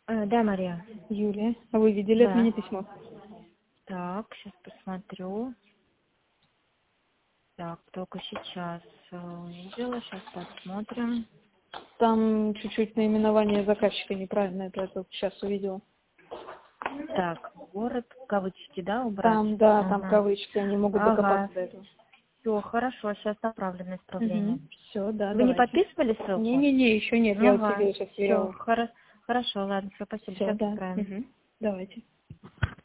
Да, Мария. Юлия, а вы видели от Да. меня письмо? Так, сейчас посмотрю. Так, только сейчас увидела. Сейчас посмотрим. Там чуть-чуть наименование заказчика неправильно, это я только сейчас увидела. Так, город, кавычки, да, убрать? Там, да, там Ага. кавычки, они могут Ага. докопаться до этого. Все, хорошо, сейчас направлю на исправление. Все, да, Вы не давайте. подписывали ссылку? Не-не-не, еще нет, я вот Ага. сейчас Все, сверила. хорошо, ладно, все, спасибо, Все, сейчас да. исправим. Давайте.